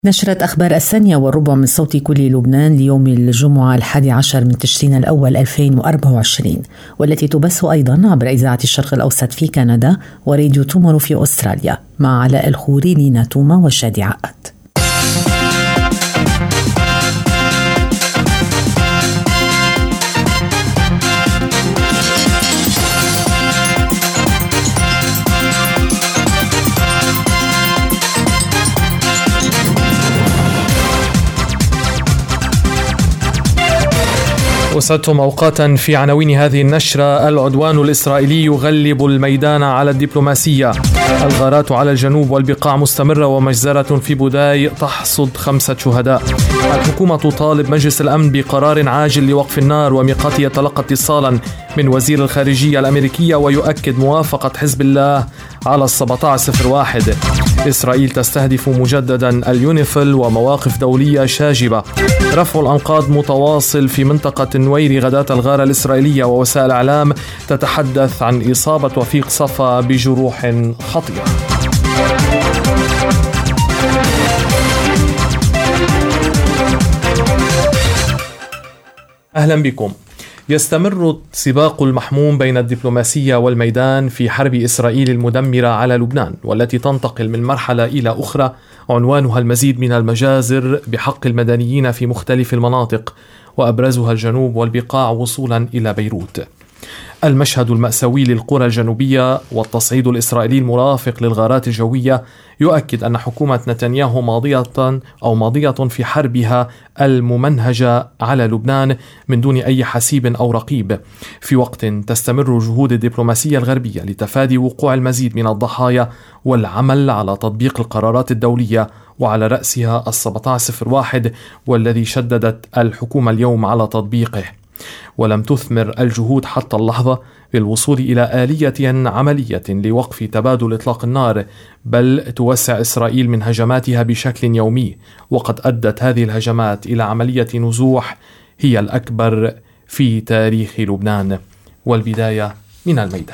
نشرت أخبار 1:15 من صوت كل لبنان ليوم الجمعة 11 من تشرين الأول 2024، والتي تبث أيضا عبر إذاعة الشرق الأوسط في كندا وراديو تومورو في أستراليا، مع علاء الخوري، لينا توما وشادي عقد. وسعدتم أوقاتا في عناوين هذه النشرة. العدوان الإسرائيلي يغلب الميدان على الدبلوماسية. الغارات على الجنوب والبقاع مستمرة، ومجزرة في بوداي تحصد 5 شهداء. الحكومة تطالب مجلس الأمن بقرار عاجل لوقف النار، وميقاتي يتلقى اتصالا من وزير الخارجية الأمريكية ويؤكد موافقة حزب الله على 1701. إسرائيل تستهدف مجددا اليونيفيل ومواقف دولية شاجبة. رفع الأنقاض متواصل في منطقة النويري غداة الغارة الإسرائيلية، ووسائل الإعلام تتحدث عن إصابة وفيق صفا بجروح خطيرة. أهلا بكم. يستمر السباق المحموم بين الدبلوماسية والميدان في حرب إسرائيل المدمرة على لبنان، والتي تنتقل من مرحلة إلى أخرى عنوانها المزيد من المجازر بحق المدنيين في مختلف المناطق، وأبرزها الجنوب والبقاع وصولا إلى بيروت. المشهد المأساوي للقرى الجنوبية والتصعيد الإسرائيلي المرافق للغارات الجوية يؤكد أن حكومة نتنياهو ماضية في حربها الممنهجة على لبنان من دون أي حسيب أو رقيب، في وقت تستمر جهود الدبلوماسية الغربية لتفادي وقوع المزيد من الضحايا والعمل على تطبيق القرارات الدولية، وعلى رأسها 1701 والذي شددت الحكومة اليوم على تطبيقه. ولم تثمر الجهود حتى اللحظة بالوصول إلى آلية عملية لوقف تبادل إطلاق النار، بل توسع إسرائيل من هجماتها بشكل يومي، وقد أدت هذه الهجمات إلى عملية نزوح هي الأكبر في تاريخ لبنان. والبداية من الميدان.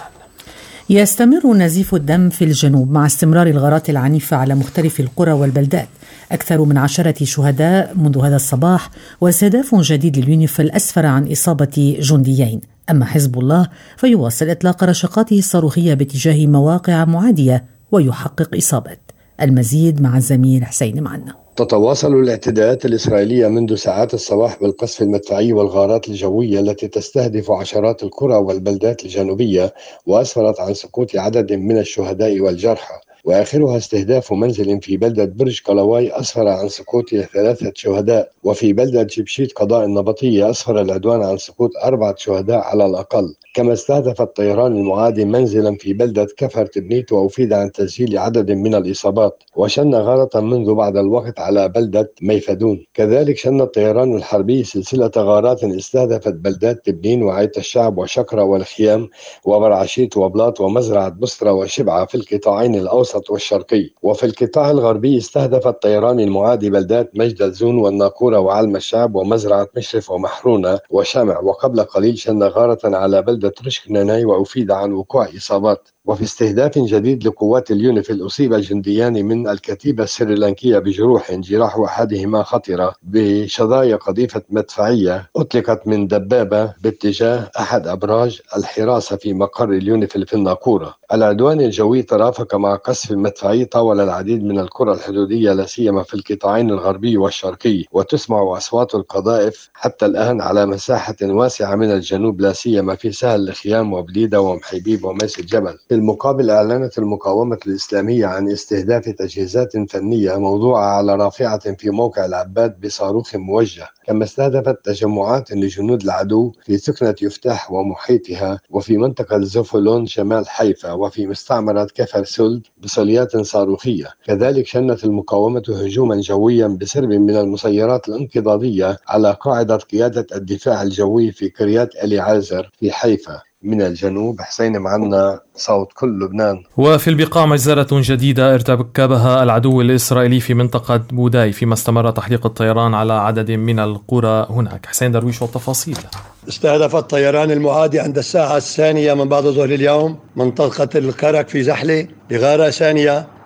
يستمر نزيف الدم في الجنوب مع استمرار الغارات العنيفة على مختلف القرى والبلدات. أكثر من 10 شهداء منذ هذا الصباح، واستهداف جديد لليونيفيل أسفر عن إصابة جنديين. أما حزب الله فيواصل إطلاق رشقاته الصاروخية باتجاه مواقع معادية ويحقق إصابات. المزيد مع الزميل حسين معنا. تتواصل الاعتداءات الإسرائيلية منذ ساعات الصباح بالقصف المدفعي والغارات الجوية التي تستهدف عشرات القرى والبلدات الجنوبية، وأسفرت عن سقوط عدد من الشهداء والجرحى، وآخرها استهداف منزل في بلدة برج قلواي أسفر عن سقوط 3 شهداء، وفي بلدة جبشيت قضاء النبطية أسفر العدوان عن سقوط 4 شهداء على الأقل. كما استهدف الطيران المعادي منزلا في بلدة كفر تبنيت، وأفيد عن تسجيل عدد من الإصابات، وشن غارة منذ بعض الوقت على بلدة ميفدون. كذلك شن الطيران الحربي سلسلة غارات استهدفت بلدات تبنين وعيت الشعب وشكرة والخيام وبرعشيت وبلاط ومزرعة بصرة وشبعة في القطاعين الأوسط والشرقي. وفي القطاع الغربي استهدف الطيران المعادي بلدات مجد الزون والناقورة وعلم الشعب ومزرعة مشرف ومحرونة وشمع. وقبل قليل شن غارة على بلدة رشك ناناي وأفيد عن وقوع إصابات. وفي استهداف جديد لقوات اليونيفيل أصيب جنديان من الكتيبة السريلانكية بجروح، جراح أحدهما خطرة بشظايا قذيفة مدفعية أطلقت من دبابة باتجاه أحد أبراج الحراسة في مقر اليونيفيل في الناقورة. العدوان الجوي ترافق مع قصف مدفعي طاول العديد من القرى الحدودية لا سيما في القطاعين الغربي والشرقي، وتسمع أصوات القذائف حتى الآن على مساحة واسعة من الجنوب لا سيما في سهل الخيام وبليدة ومحيبيب وميس الجبل. في المقابل أعلنت المقاومة الإسلامية عن استهداف تجهيزات فنية موضوعة على رافعة في موقع العباد بصاروخ موجه، كما استهدفت تجمعات لجنود العدو في سكنة يفتح ومحيطها، وفي منطقة زوفولون شمال حيفا، وفي مستعمرة كفر سلد بصليات صاروخية. كذلك شنت المقاومة هجوما جويا بسرب من المسيرات الانقضاضية على قاعدة قيادة الدفاع الجوي في قرية ألي عازر في حيفا. من الجنوب حسين معنا، صوت كل لبنان. وفي البقاع مجزرة جديدة ارتكبها العدو الإسرائيلي في منطقة بوداي، فيما استمر تحليق الطيران على عدد من القرى هناك. حسين درويش والتفاصيل. استهدف الطيران المعادي عند الساعة 2 من بعد ظهر اليوم منطقة الكرك في زحلة بغارة ثانية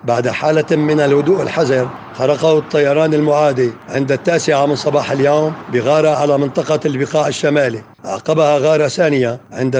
بعد حالة من الهدوء الحذر خرقه الطيران المعادي عند 9 من صباح اليوم بغارة على منطقة البقاع الشمالي. عقبها غارة ثانية عند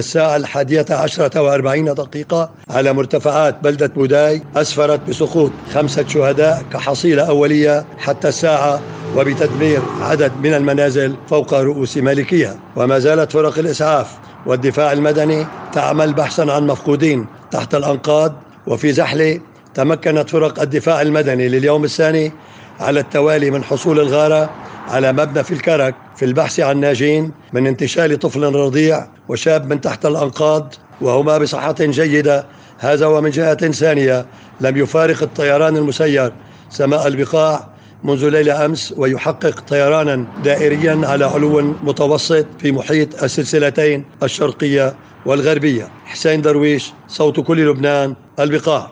11:40 على مرتفعات بلدة بوداي أسفرت بسقوط 5 شهداء كحصيلة أولية حتى الساعة، وبتدمير عدد من المنازل فوق رؤوس مالكيها. وما زالت فرق الإسعاف والدفاع المدني تعمل بحثا عن مفقودين تحت الأنقاض. وفي زحلة تمكنت فرق الدفاع المدني لليوم الثاني على التوالي من حصول الغارة على مبنى في الكرك في البحث عن ناجين من انتشال طفل رضيع وشاب من تحت الأنقاض، وهما بصحة جيدة. هذا ومن جهة ثانية لم يفارق الطيران المسير سماء البقاع منذ ليلة أمس، ويحقق طيرانا دائريا على علو متوسط في محيط السلسلتين الشرقية والغربية. حسين درويش، صوت كل لبنان، البقاع.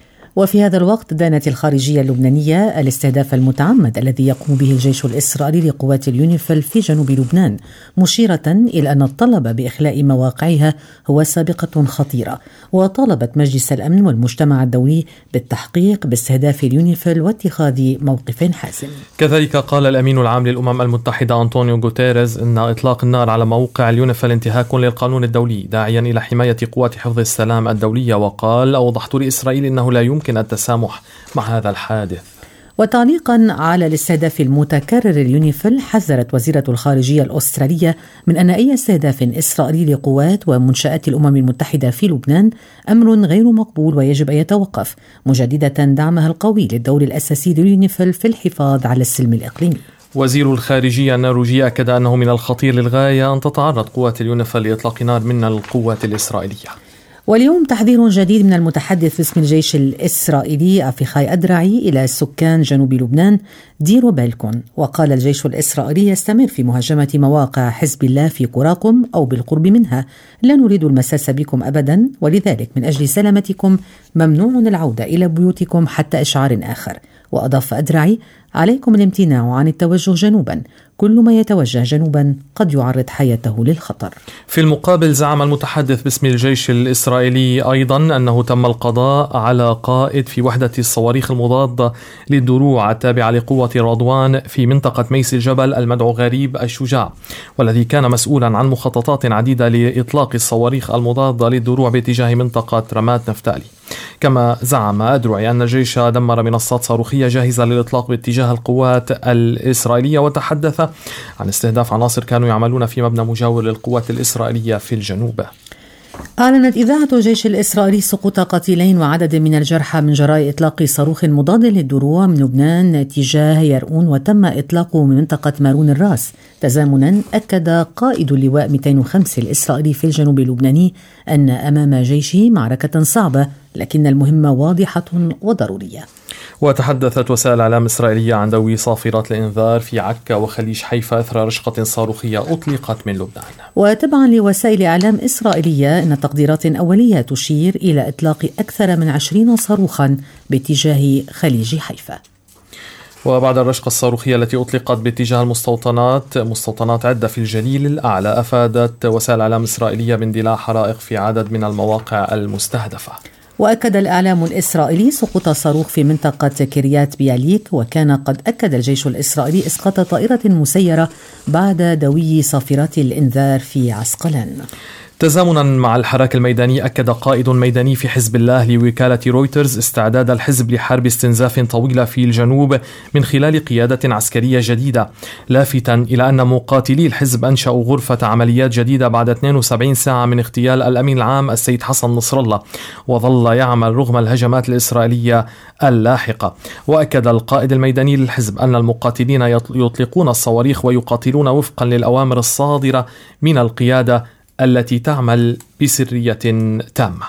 وفي هذا الوقت دانت الخارجية اللبنانية الاستهداف المتعمد الذي يقوم به الجيش الإسرائيلي لقوات اليونيفيل في جنوب لبنان، مشيرة إلى أن الطلب بإخلاء مواقعها هو سابقة خطيرة، وطالبت مجلس الأمن والمجتمع الدولي بالتحقيق باستهداف اليونيفيل واتخاذ موقف حاسم. كذلك قال الأمين العام للأمم المتحدة أنطونيو غوتيريز أن إطلاق النار على موقع اليونيفيل انتهاك للقانون الدولي، داعيا إلى حماية قوات حفظ السلام الدولية. وقال: أوضحت لإسرائيل أنه لا يمكن التسامح مع هذا الحادث. وتعليقا على الاستهداف المتكرر اليونيفيل، حذرت وزيرة الخارجية الأسترالية من أن أي استهداف إسرائيلي لقوات ومنشآت الأمم المتحدة في لبنان أمر غير مقبول ويجب أن يتوقف، مجددة دعمها القوي للدور الأساسي لليونيفيل في الحفاظ على السلم الإقليمي. وزير الخارجية النرويجي أكد أنه من الخطير للغاية أن تتعرض قوات اليونيفيل لإطلاق نار من القوات الإسرائيلية. واليوم تحذير جديد من المتحدث باسم الجيش الإسرائيلي أفيخاي أدرعي إلى سكان جنوب لبنان: ديروا بالكم. وقال الجيش الإسرائيلي يستمر في مهاجمة مواقع حزب الله في قراكم أو بالقرب منها، لا نريد المساس بكم أبدا، ولذلك من أجل سلامتكم ممنوع العودة إلى بيوتكم حتى إشعار آخر. وأضاف أدرعي: عليكم الامتناع عن التوجه جنوبا، كل ما يتوجه جنوبا قد يعرض حياته للخطر. في المقابل زعم المتحدث باسم الجيش الإسرائيلي أيضا أنه تم القضاء على قائد في وحدة الصواريخ المضادة للدروع التابعة لقوة رضوان في منطقة ميس الجبل المدعو غريب الشجاع، والذي كان مسؤولا عن مخططات عديدة لإطلاق الصواريخ المضادة للدروع باتجاه منطقة رمات نفتالي. كما زعم أدرعي أن الجيش دمر منصات صاروخية جاهزة للإطلاق باتجاه القوات الإسرائيلية، وتحدث عن استهداف عناصر كانوا يعملون في مبنى مجاور للقوات الإسرائيلية في الجنوب. أعلنت إذاعة الجيش الإسرائيلي سقوط قتيلين وعدد من الجرحى من جراء إطلاق صاروخ مضاد للدروع من لبنان تجاه يرؤون، وتم إطلاقه من منطقة مارون الراس. تزامنا أكد قائد اللواء 205 الإسرائيلي في الجنوب اللبناني أن أمام جيشه معركة صعبة، لكن المهمة واضحة وضرورية. وتحدثت وسائل الإعلام الإسرائيلية عن دوي صافرات الإنذار في عكا وخليج حيفا أثر رشقة صاروخية أطلقت من لبنان. وتبعا لوسائل إعلام إسرائيلية أن تقديرات أولية تشير إلى إطلاق أكثر من 20 صاروخا باتجاه خليج حيفا. وبعد الرشقة الصاروخية التي أطلقت باتجاه مستوطنات عدة في الجليل الأعلى، أفادت وسائل الإعلام الإسرائيلية باندلاع حرائق في عدد من المواقع المستهدفة. وأكد الإعلام الإسرائيلي سقوط صاروخ في منطقة كريات بياليك، وكان قد أكد الجيش الإسرائيلي إسقاط طائرة مسيرة بعد دوي صافرات الإنذار في عسقلان. تزامنا مع الحراك الميداني، أكد قائد ميداني في حزب الله لوكالة رويترز استعداد الحزب لحرب استنزاف طويلة في الجنوب من خلال قيادة عسكرية جديدة، لافتا إلى أن مقاتلي الحزب أنشأوا غرفة عمليات جديدة بعد 72 ساعة من اغتيال الأمين العام السيد حسن نصر الله، وظل يعمل رغم الهجمات الإسرائيلية اللاحقة. وأكد القائد الميداني للحزب أن المقاتلين يطلقون الصواريخ ويقاتلون وفقا للأوامر الصادرة من القيادة التي تعمل بسرية تامة.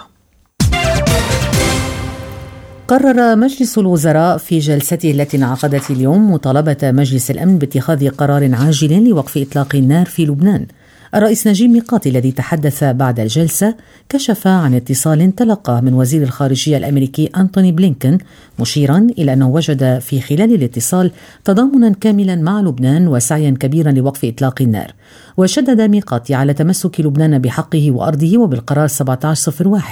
قرر مجلس الوزراء في جلسته التي انعقدت اليوم مطالبة مجلس الأمن باتخاذ قرار عاجل لوقف إطلاق النار في لبنان. الرئيس نجيب ميقاتي الذي تحدث بعد الجلسة كشف عن اتصال تلقاه من وزير الخارجية الأمريكي أنتوني بلينكن، مشيرا إلى أنه وجد في خلال الاتصال تضامنا كاملا مع لبنان وسعيا كبيرا لوقف إطلاق النار. وشدد ميقاتي على تمسك لبنان بحقه وأرضه وبالقرار 1701،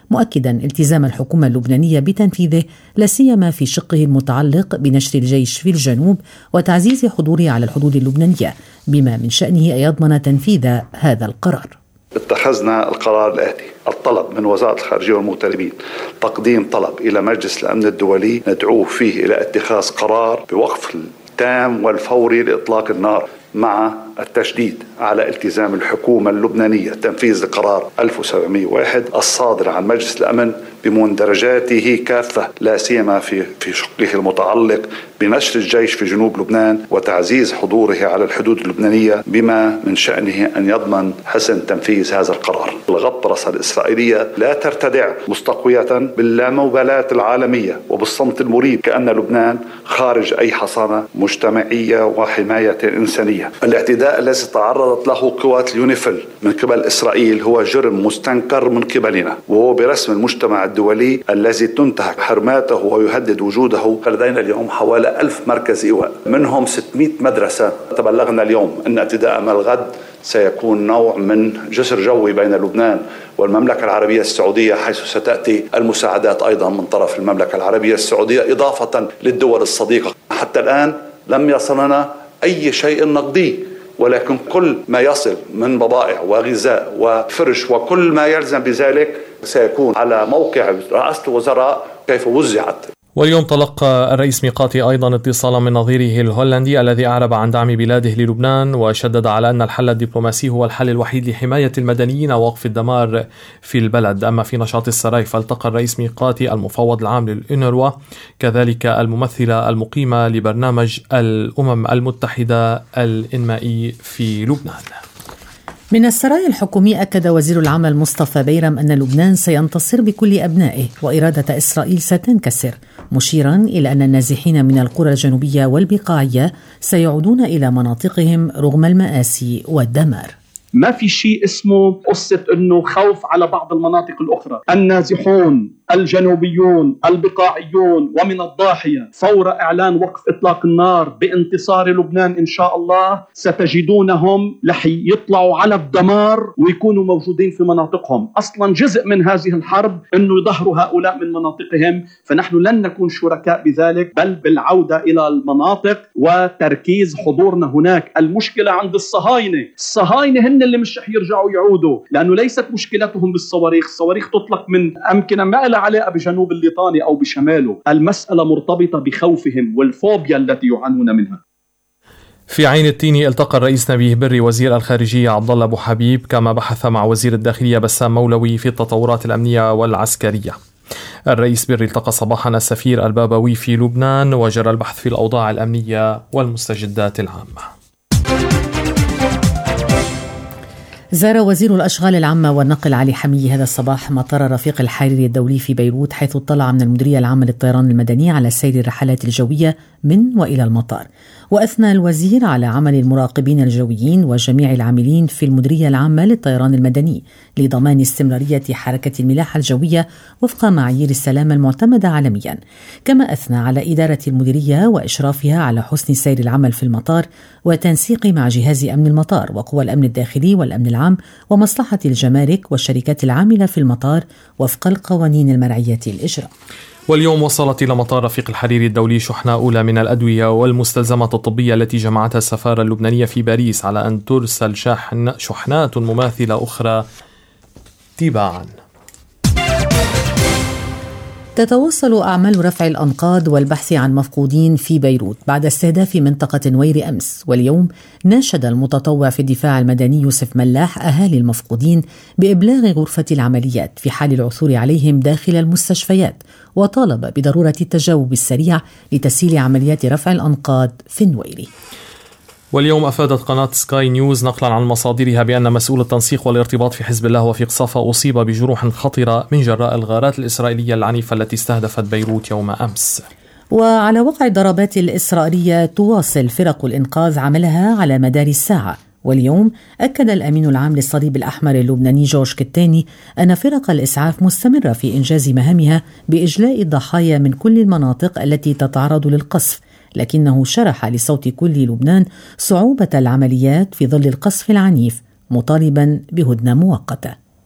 مؤكدا التزام الحكومة اللبنانية بتنفيذه، لا سيما في شقه المتعلق بنشر الجيش في الجنوب وتعزيز حضوره على الحدود اللبنانية، بما من شأنه أن يضمن تنفيذ هذا القرار. اتخذنا القرار الآتي: الطلب من وزارة الخارجية والمغتربين تقديم طلب إلى مجلس الأمن الدولي ندعوه فيه إلى اتخاذ قرار بوقف التام والفوري لإطلاق النار، مع التشديد على التزام الحكومة اللبنانية تنفيذ القرار 1701 الصادر عن مجلس الأمن بمندرجاته كافة، لا سيما في شقه المتعلق بنشر الجيش في جنوب لبنان وتعزيز حضوره على الحدود اللبنانية، بما من شأنه أن يضمن حسن تنفيذ هذا القرار. الغطرسة الإسرائيلية لا ترتدع مستقوية باللامبالاة العالمية وبالصمت المريب، كأن لبنان خارج أي حصانة مجتمعية وحماية إنسانية. الاعتداء الذي تعرضت له قوات اليونيفيل من قبل إسرائيل هو جرم مستنكر من قبلنا، وهو برسم المجتمع الدولي الذي تنتهك حرماته ويهدد وجوده. لدينا اليوم حوالي 1000 مركز إيواء، منهم 600 مدرسة. تبلغنا اليوم أن اعتداء ما الغد سيكون نوع من جسر جوي بين لبنان والمملكة العربية السعودية، حيث ستأتي المساعدات أيضا من طرف المملكة العربية السعودية إضافة للدول الصديقة. حتى الآن لم يصلنا أي شيء نقدي، ولكن كل ما يصل من بضائع وغذاء وفرش وكل ما يلزم بذلك سيكون على موقع رئاسة الوزراء كيف وزعت. واليوم تلقى الرئيس ميقاتي أيضا اتصالا من نظيره الهولندي الذي أعرب عن دعم بلاده للبنان، وشدد على أن الحل الدبلوماسي هو الحل الوحيد لحماية المدنيين ووقف الدمار في البلد. أما في نشاط السراي فالتقى الرئيس ميقاتي المفوض العام للأونروا، كذلك الممثلة المقيمة لبرنامج الأمم المتحدة الإنمائي في لبنان. من السراي الحكومي أكد وزير العمل مصطفى بيرم أن لبنان سينتصر بكل أبنائه وإرادة إسرائيل ستنكسر، مشيرا إلى أن النازحين من القرى الجنوبية والبقاعية سيعودون إلى مناطقهم رغم المآسي والدمار. ما في شيء اسمه قصة أنه خوف على بعض المناطق الأخرى. النازحون الجنوبيون البقاعيون ومن الضاحية فور إعلان وقف إطلاق النار بانتصار لبنان إن شاء الله ستجدونهم رح يطلعوا على الدمار ويكونوا موجودين في مناطقهم. أصلا جزء من هذه الحرب أنه يظهروا هؤلاء من مناطقهم، فنحن لن نكون شركاء بذلك، بل بالعودة إلى المناطق وتركيز حضورنا هناك. المشكلة عند الصهاينة هن اللي مش رح يرجعوا يعودوا، لأنه ليست مشكلتهم بالصواريخ. الصواريخ تطلق من أمكنة ما لها علاقة بجنوب الليطاني أو بشماله. المسألة مرتبطة بخوفهم والفوبيا التي يعانون منها. في عين التين التقى الرئيس نبيه بري وزير الخارجية عبد الله أبو حبيب، كما بحث مع وزير الداخلية بسام مولوي في التطورات الأمنية والعسكرية. الرئيس بري التقى صباحا السفير البابوي في لبنان وجرى البحث في الأوضاع الأمنية والمستجدات العامة. زار وزير الأشغال العامة والنقل علي حمية هذا الصباح مطار رفيق الحريري الدولي في بيروت، حيث اطلع من المديرية العامة للطيران المدني على سير الرحلات الجوية من وإلى المطار. وأثنى الوزير على عمل المراقبين الجويين وجميع العاملين في المديرية العامة للطيران المدني لضمان استمرارية حركة الملاحة الجوية وفق معايير السلامة المعتمدة عالميا. كما أثنى على إدارة المديرية وإشرافها على حسن سير العمل في المطار وتنسيق مع جهاز أمن المطار وقوى الأمن الداخلي والأمن العام ومصلحة الجمارك والشركات العاملة في المطار وفق القوانين المرعية الإجراء. واليوم وصلت إلى مطار رفيق الحريري الدولي شحنة أولى من الأدوية والمستلزمات الطبية التي جمعتها السفارة اللبنانية في باريس، على أن ترسل شحنات مماثلة أخرى تباعا. تتواصل أعمال رفع الأنقاض والبحث عن مفقودين في بيروت بعد استهداف منطقة نوير أمس. واليوم ناشد المتطوع في الدفاع المدني يوسف ملاح أهالي المفقودين بإبلاغ غرفة العمليات في حال العثور عليهم داخل المستشفيات، وطالب بضرورة التجاوب السريع لتسهيل عمليات رفع الأنقاض في النويري. واليوم أفادت قناة سكاي نيوز نقلا عن مصادرها بأن مسؤول التنسيق والارتباط في حزب الله وفيق صفا أصيب بجروح خطرة من جراء الغارات الإسرائيلية العنيفة التي استهدفت بيروت يوم أمس. وعلى وقع الضربات الإسرائيلية تواصل فرق الإنقاذ عملها على مدار الساعة. واليوم أكد الأمين العام للصليب الأحمر اللبناني جورج كتاني أن فرق الإسعاف مستمرة في إنجاز مهامها بإجلاء الضحايا من كل المناطق التي تتعرض للقصف، لكنه شرح لصوت كل لبنان صعوبة العمليات في ظل القصف العنيف، مطالبا بهدنة مؤقتة.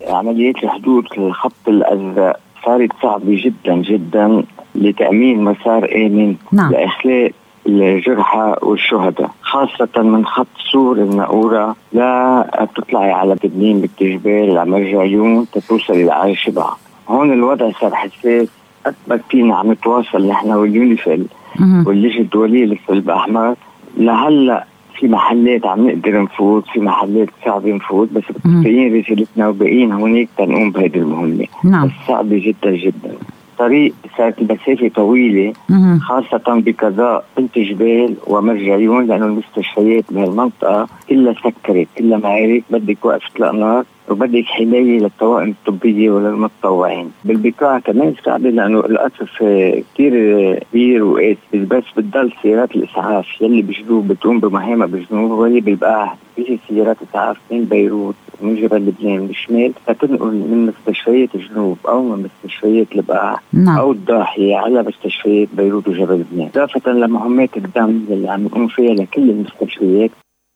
عملية الحدود خط الأزرق صارت صعبة جدا جدا لتأمين مسار آمن لإخلاء الجرحى والشهداء، خاصة من خط سور الناقورة لا تطلعي على تبنين بالتجبال على عيون تتوصل على شبع. هون الوضع صار حساس، أثبت فينا عم نتواصل نحن واليونيفيل واللجنة الدولية للصليب الأحمر. لهلا في محلات عم نقدر نفوت، في محلات صعب نفوت، بس متفقين رسالتنا وباقيين هونيك تنقوم بهذه المهمة. بس صعبة جدا جدا، طريق صارت المسافة طويلة خاصة بقضاء بنت جبال ومرجعيون، لأنه المستشفيات بهالمنطقة كلها سكرت، كلها معارك، بدك وقف اطلاق نار وبدك حماية للطواقم الطبية وللمتطوعين. بالبقاع كمان صعبة لأنه القصف كتير كبير وقاسي، بس بتضل سيارات الإسعاف يلي بجنوب بتقوم بمهامها بجنوب، واللي بالبقاع بيجي سيارات إسعاف من بيروت ومن جبل لبنان من الشمال فتنقل من مستشفيات الجنوب أو من مستشفيات البقاع أو الضاحية على مستشفيات بيروت وجبل لبنان، إضافة لمهمات الدم اللي عم نقوم فيها لكل المستشفيات.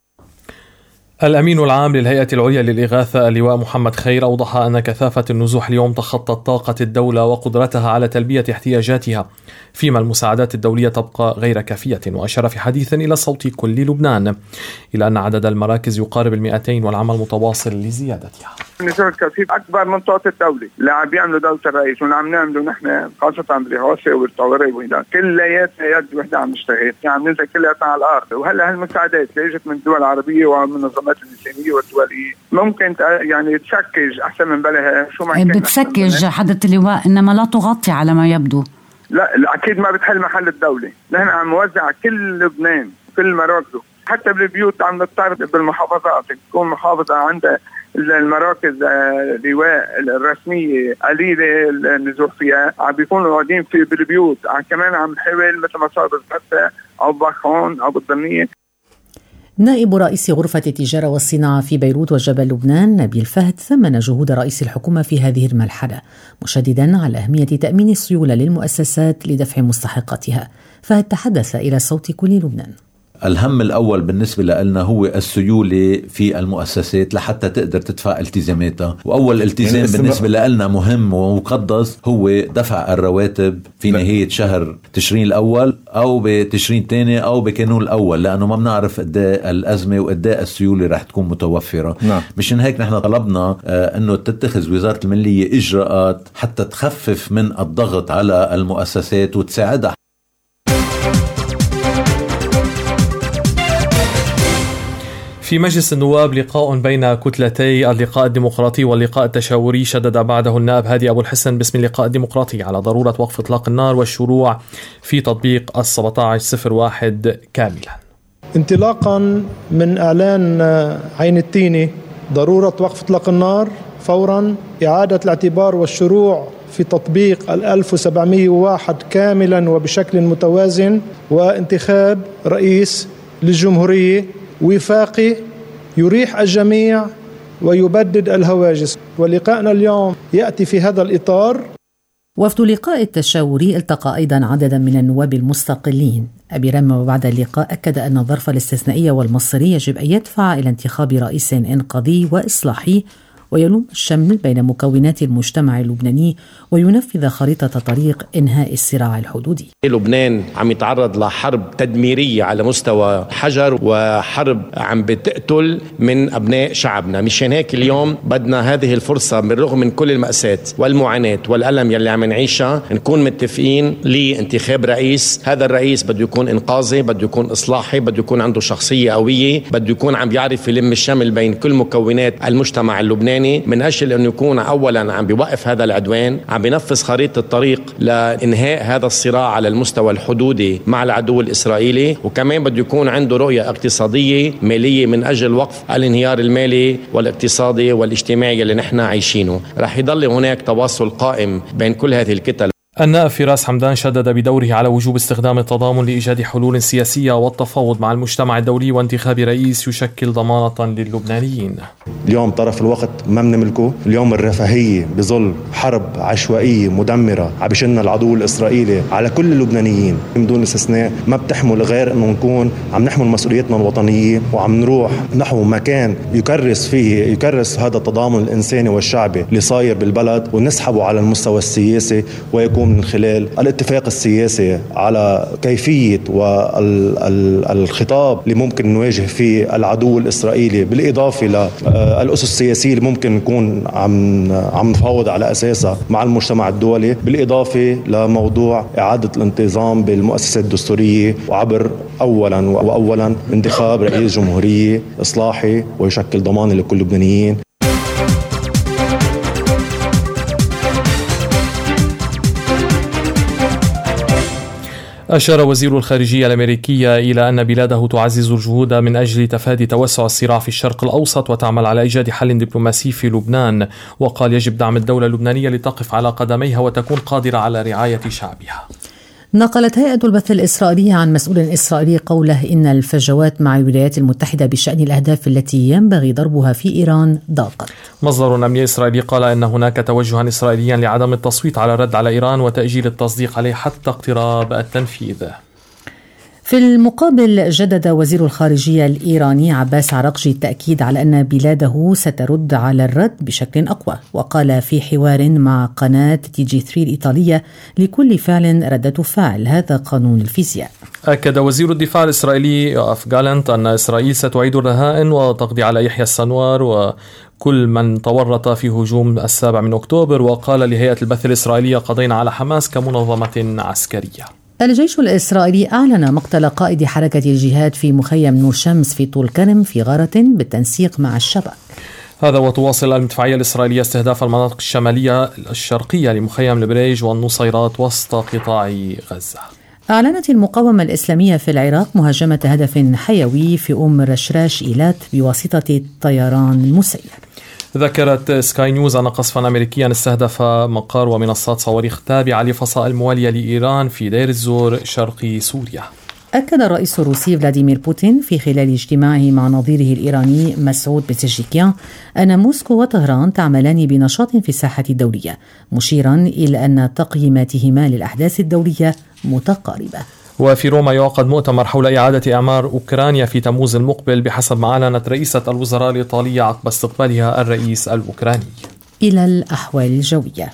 الأمين العام للهيئة العليا للإغاثة اللواء محمد خير أوضح أن كثافة النزوح اليوم تخطت طاقة الدولة وقدرتها على تلبية احتياجاتها، فيما المساعدات الدولية تبقى غير كافية. وأشار في حديث إلى صوت كل لبنان إلى أن عدد المراكز يقارب 200 والعمل متواصل لزيادتها. النزوح الكثيف أكبر من طاقة الدولة اللي عم بيعملوا دولة الرئيس واللي عم نعمله نحن خاصة بالإغاثة والطوارئ وهذا كلياتنا يد وحدة عم نشتغل، يعني ننزل كلياتنا على الأرض. وهلا هالمساعدات اللي اجت من الدول العربية ومن المنظمات الإنسانية والدولية ممكن يعني تسكج أحسن من بلها شو ما كان بتسكج حضرة اللواء، إنما لا تغطي على ما يبدو. لا أكيد ما بتحل محل الدولة، نحن عم نوزع كل لبنان كل مراكزه، حتى بالبيوت عم نضطر بالمحافظات تكون محافظة عندها المراكز لواء الرسمية قليلة النزوح فيها، عم بيكونوا قاعدين في بالبيوت. كمان عم نحاول مثل ما صار بالفتة أو بخون أو بالضمنية. نائب رئيس غرفة التجارة والصناعة في بيروت وجبل لبنان نبيل فهد ثمن جهود رئيس الحكومة في هذه المرحلة، مشددا على أهمية تأمين السيولة للمؤسسات لدفع مستحقاتها. فهد تحدث إلى صوت كل لبنان. الهم الأول بالنسبة لنا هو السيولة في المؤسسات لحتى تقدر تدفع التزاماتها، وأول التزام بالنسبة لنا مهم ومقدس هو دفع الرواتب في نهاية شهر تشرين الأول أو بتشرين الثاني أو بكانون الأول، لأنه ما بنعرف قد الأزمة وقد السيولة رح تكون متوفرة. مشان هيك نحن طلبنا أنه تتخذ وزارة المالية إجراءات حتى تخفف من الضغط على المؤسسات وتساعدها. في مجلس النواب لقاء بين كتلتي اللقاء الديمقراطي واللقاء التشاوري، شدد بعده النائب هادي أبو الحسن باسم اللقاء الديمقراطي على ضرورة وقف إطلاق النار والشروع في تطبيق 1701 كاملا. انطلاقا من إعلان عين التيني ضرورة وقف إطلاق النار فورا، إعادة الاعتبار والشروع في تطبيق 1701 كاملا وبشكل متوازن، وانتخاب رئيس للجمهورية وفاقي يريح الجميع ويبدد الهواجس. ولقاءنا اليوم يأتي في هذا الإطار. وفد لقاء التشاوري التقى أيضا عددا من النواب المستقلين. أبي رمى بعد اللقاء أكد أن الظرف الاستثنائي والمصيري يجب أن يدفع إلى انتخاب رئيس إنقاذي وإصلاحي ويلوم الشمل بين مكونات المجتمع اللبناني وينفذ خريطة طريق إنهاء الصراع الحدودي. لبنان عم يتعرض لحرب تدميرية على مستوى حجر، وحرب عم بتقتل من أبناء شعبنا. مشان هيك اليوم بدنا هذه الفرصة بالرغم من كل المأساة والمعاناة والألم يلي عم نعيشها نكون متفقين لانتخاب رئيس. هذا الرئيس بده يكون إنقاذي، بده يكون إصلاحي، بده يكون عنده شخصية قوية، بده يكون عم بيعرف يلم الشمل بين كل مكونات المجتمع اللبناني، من أجل أنه يكون أولا عم بيوقف هذا العدوان، عم بينفذ خريطة الطريق لإنهاء هذا الصراع على المستوى الحدودي مع العدو الإسرائيلي، وكمان بده يكون عنده رؤية اقتصادية مالية من أجل وقف الانهيار المالي والاقتصادي والاجتماعي اللي نحن عايشينه. رح يضل هناك تواصل قائم بين كل هذه الكتل. النائب فراس حمدان شدد بدوره على وجوب استخدام التضامن لإيجاد حلول سياسية والتفاوض مع المجتمع الدولي وانتخاب رئيس يشكل ضمانة للبنانيين. اليوم طرف الوقت ما بنملكه، اليوم الرفاهية بظل حرب عشوائية مدمرة عبشنا العدو الإسرائيلي على كل اللبنانيين بدون استثناء، ما بتحمل غير أنه نكون عم نحمل مسؤوليتنا الوطنية وعم نروح نحو مكان يكرس هذا التضامن الإنساني والشعبي اللي صاير بالبلد ونسحبه على المستوى السياسي، ويكون من خلال الاتفاق السياسي على كيفية والخطاب اللي ممكن نواجه فيه العدو الإسرائيلي، بالإضافة للأسس السياسية اللي ممكن نكون عم نفاوض على أساسها مع المجتمع الدولي، بالإضافة لموضوع إعادة الانتظام بالمؤسسات الدستورية، وعبر أولا انتخاب رئيس جمهورية إصلاحي ويشكل ضمان لكل اللبنانيين. أشار وزير الخارجية الأمريكية إلى أن بلاده تعزز الجهود من أجل تفادي توسع الصراع في الشرق الأوسط وتعمل على إيجاد حل دبلوماسي في لبنان، وقال يجب دعم الدولة اللبنانية لتقف على قدميها وتكون قادرة على رعاية شعبها. نقلت هيئة البث الإسرائيلية عن مسؤول إسرائيلي قوله إن الفجوات مع الولايات المتحدة بشأن الأهداف التي ينبغي ضربها في إيران ضاقت. مصدر أمني إسرائيلي قال إن هناك توجها إسرائيليا لعدم التصويت على الرد على إيران وتأجيل التصديق عليه حتى اقتراب التنفيذ. في المقابل جدد وزير الخارجية الإيراني عباس عراقجي التأكيد على أن بلاده سترد على الرد بشكل أقوى، وقال في حوار مع قناة TG3 الإيطالية: لكل فعل ردة فعل، هذا قانون الفيزياء. أكد وزير الدفاع الإسرائيلي يوآف جالنت أن إسرائيل ستعيد الرهائن وتقضي على يحيى السنوار وكل من تورط في هجوم 7 أكتوبر، وقال لهيئة البث الإسرائيلية: قضينا على حماس كمنظمة عسكرية. الجيش الإسرائيلي أعلن مقتل قائد حركة الجهاد في مخيم نور شمس في طول كرم في غارة بالتنسيق مع الشبك. هذا وتواصل المدفعية الإسرائيلية استهداف المناطق الشمالية الشرقية لمخيم البريج والنصيرات وسط قطاع غزة. أعلنت المقاومة الإسلامية في العراق مهاجمة هدف حيوي في رشراش إيلات بواسطة الطيران المسير. ذكرت سكاي نيوز أن قصفا أمريكيا استهدف مقر ومنصات صواريخ تابعة لفصائل موالية لإيران في دير الزور شرقي سوريا. أكد الرئيس الروسي فلاديمير بوتين في خلال اجتماعه مع نظيره الإيراني مسعود بيزيجكيان أن موسكو وطهران تعملان بنشاط في الساحة الدولية، مشيرا إلى أن تقييماتهما للأحداث الدولية متقاربة. وفي روما يعقد مؤتمر حول إعادة إعمار أوكرانيا في تموز المقبل بحسب ما أعلنت رئيسة الوزراء الإيطالية عقب استقبالها الرئيس الأوكراني. إلى الأحوال الجوية.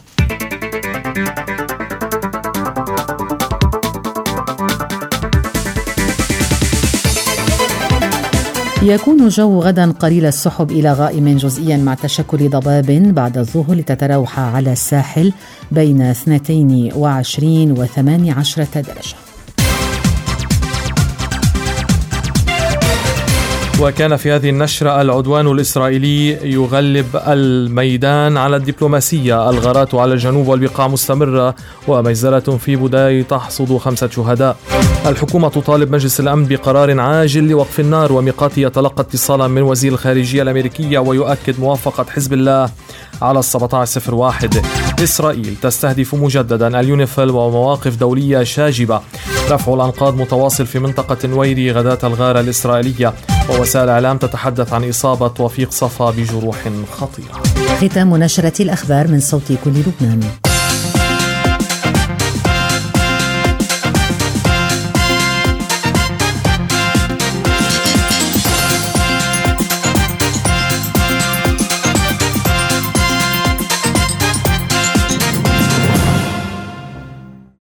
يكون الجو غدا قليل السحب إلى غائم جزئيا مع تشكل ضباب بعد الظهر لتتراوح على الساحل بين 22 و 18 درجة. وكان في هذه النشرة: العدوان الإسرائيلي يغلب الميدان على الدبلوماسية، الغارات على الجنوب والبقاع مستمرة، ومجزرة في بوداي تحصد 5 شهداء. الحكومة تطالب مجلس الأمن بقرار عاجل لوقف النار، وميقاتي يتلقى اتصالا من وزير الخارجية الأمريكية ويؤكد موافقة حزب الله على 1701. إسرائيل تستهدف مجددا اليونيفيل ومواقف دولية شاجبة. رفع الأنقاض متواصل في منطقة نويري غداة الغارة الإسرائيلية، ووسائل الإعلام تتحدث عن إصابة وفيق صفا بجروح خطيرة. ختام نشرة الأخبار من صوت كل لبنان.